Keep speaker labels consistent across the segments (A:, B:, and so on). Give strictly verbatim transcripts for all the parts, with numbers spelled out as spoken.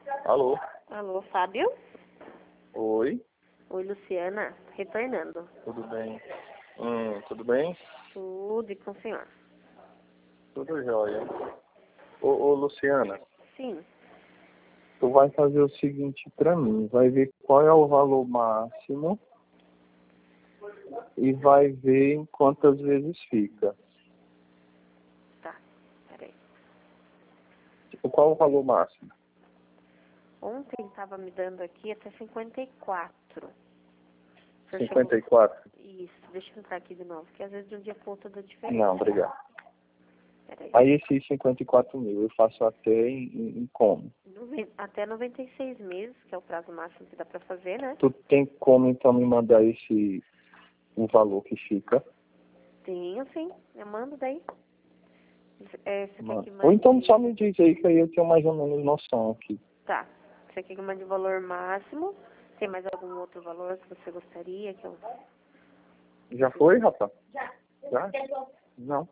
A: Alô?
B: Alô, Fábio?
A: Oi?
B: Oi, Luciana. Retornando.
A: Tudo bem? Hum, tudo bem?
B: Tudo e com o senhor?
A: Tudo jóia. Ô, ô, Luciana,
B: Sim.
A: tu vai fazer o seguinte pra mim. Vai ver qual é o valor máximo e vai ver em quantas vezes fica.
B: Tá, peraí.
A: Tipo, qual o valor máximo?
B: Ontem tava me dando aqui até cinquenta e quatro. O senhor
A: cinquenta e
B: chegou-
A: quatro?
B: Isso, deixa eu entrar aqui de novo, porque às vezes de um dia pro outro dá diferença.
A: Não, obrigado.
B: Peraí.
A: Aí esses cinquenta e quatro mil eu faço até em, em, em como?
B: Noven- Até noventa e seis meses, que é o prazo máximo que dá pra fazer, né?
A: Tu tem como então me mandar esse o valor que fica?
B: Tenho, sim. Eu mando daí. É, você quer
A: Mano.
B: que
A: Ou então
B: mande...
A: só me diz aí que aí eu tenho mais ou menos noção aqui.
B: Tá. Você quer que mande o valor máximo? Tem mais algum outro valor que você gostaria que eu...
A: Já foi, rapaz? Já. Já? Não.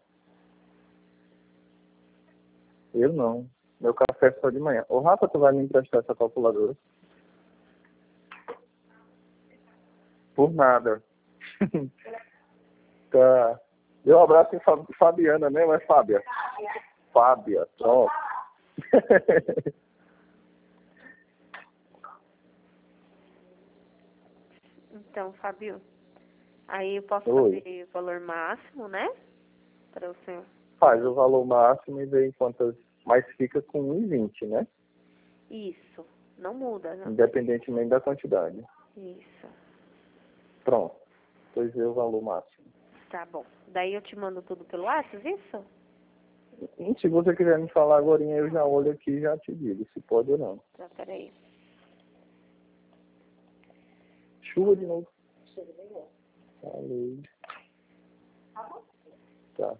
A: Eu não. Meu café é só de manhã. Ô, Rafa, tu vai me emprestar essa calculadora? Por nada. Tá. Deu um abraço em Fa- Fabiana, né? Mas Fábia? Fábia, pronto.
B: Então, Fábio, aí eu posso
A: Oi.
B: fazer o valor máximo, né? Para o senhor.
A: Faz o valor máximo e vê em quantas... Mas fica com um e vinte, né?
B: Isso. Não muda, não.
A: Independentemente da quantidade.
B: Isso.
A: Pronto. Pois vê o valor máximo.
B: Tá bom. Daí eu te mando tudo pelo WhatsApp, isso?
A: E se você quiser me falar agora, eu já olho aqui e já te digo se pode ou não.
B: Tá, peraí.
A: Chuva de novo. Falei. Tá.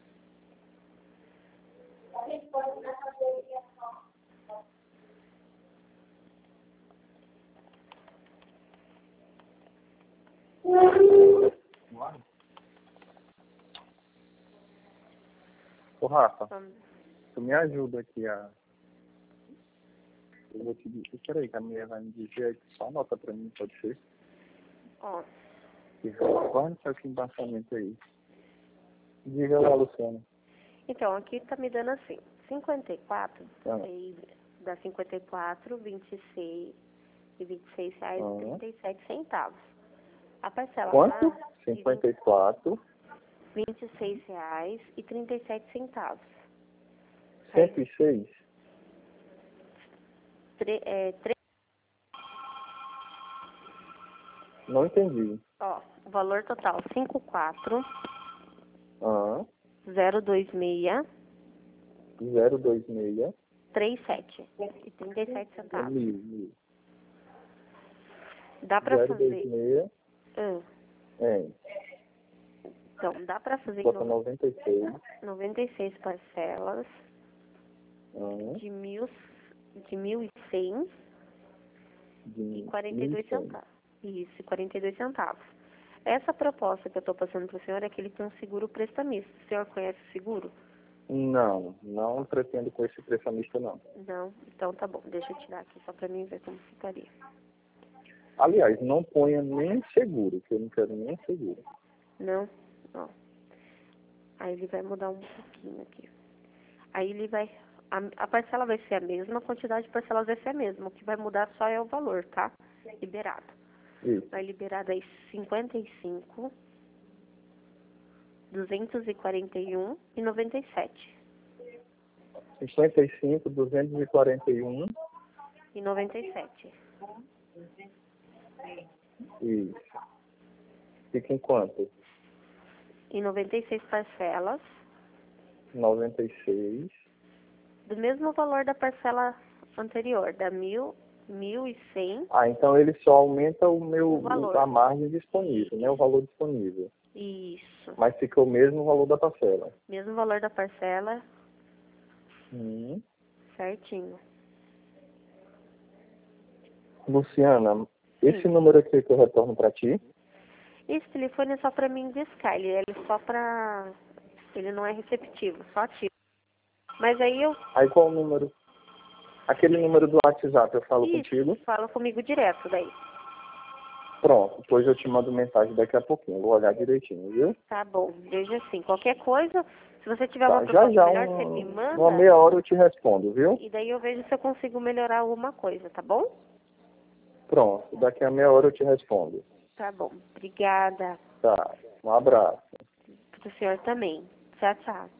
A: Ô, Rafa,
B: Vamos.
A: tu me ajuda aqui a... Eu vou te dizer... Peraí, que a mulher vai me dizer aqui. Só anota pra mim, pode ser?
B: Ó,
A: Que vai no seu embaixamento aí. Diga lá, Luciana.
B: então, aqui tá me dando assim, cinquenta e quatro,
A: Ah.
B: aí dá cinquenta e quatro, vinte e seis e vinte e seis reais e trinta e sete centavos. A parcela
A: Quanto?
B: máxima de
A: cinquenta e quatro.
B: vinte e seis reais e trinta e sete centavos.
A: cento e seis?
B: Tre, é, tre,
A: Não entendi.
B: ó, o valor total cinco quatro
A: Ah,
B: zero dois seis
A: zero dois seis.
B: três sete e trinta e sete centavos.
A: Mil, mil.
B: Dá pra
A: zero dois
B: fazer.
A: seis.
B: Ah,
A: É.
B: então, dá pra fazer em
A: Bota
B: no-
A: noventa e seis.
B: noventa e seis parcelas
A: Ah,
B: de mil, de mil e cem
A: de
B: e quarenta e
A: mil e
B: dois
A: cem.
B: centavos. Isso, e quarenta e dois centavos. Essa proposta que eu estou passando para o senhor é que ele tem um seguro prestamista. O senhor conhece o seguro?
A: Não, não pretendo com esse prestamista, não.
B: Não? Então tá bom. Deixa eu tirar aqui só para mim ver como ficaria.
A: Aliás, não ponha nem seguro, que eu não quero nem seguro.
B: Não? Ó. Aí ele vai mudar um pouquinho aqui. Aí ele vai... A, a parcela vai ser a mesma, a quantidade de parcelas vai ser a mesma. O que vai mudar só é o valor, tá? Liberado.
A: Isso.
B: Vai liberar daí cinquenta e cinco, duzentos e quarenta e um e noventa e sete.
A: cinquenta e cinco, duzentos e quarenta e um.
B: E noventa e sete.
A: Isso. Fica em quanto?
B: E noventa e seis parcelas,
A: noventa e seis.
B: do mesmo valor da parcela anterior, da mil, mil e cem.
A: Ah, então ele só aumenta o meu,
B: O valor.
A: a margem disponível, né? O valor disponível.
B: Isso.
A: Mas fica o mesmo valor da parcela.
B: Mesmo valor da parcela,
A: Hum.
B: certinho.
A: Luciana, esse
B: Sim.
A: número aqui que eu retorno para ti?
B: Esse telefone é só pra mim discar, ele é só pra... Ele não é receptivo, só ativo. Mas aí eu...
A: Aí qual o número? Aquele número do WhatsApp, eu falo
B: Isso,
A: contigo?
B: fala comigo direto daí.
A: Pronto, depois eu te mando mensagem daqui a pouquinho. Vou olhar direitinho, viu?
B: Tá bom, veja assim, qualquer coisa, se você tiver
A: Tá,
B: uma
A: já
B: proposta
A: já,
B: melhor, você me
A: um,
B: manda.
A: uma meia hora eu te respondo, viu?
B: E daí eu vejo se eu consigo melhorar alguma coisa, tá bom?
A: Pronto, daqui a meia hora eu te respondo.
B: Tá bom, obrigada.
A: Tá, um abraço.
B: Pro senhor também. Tchau, tchau.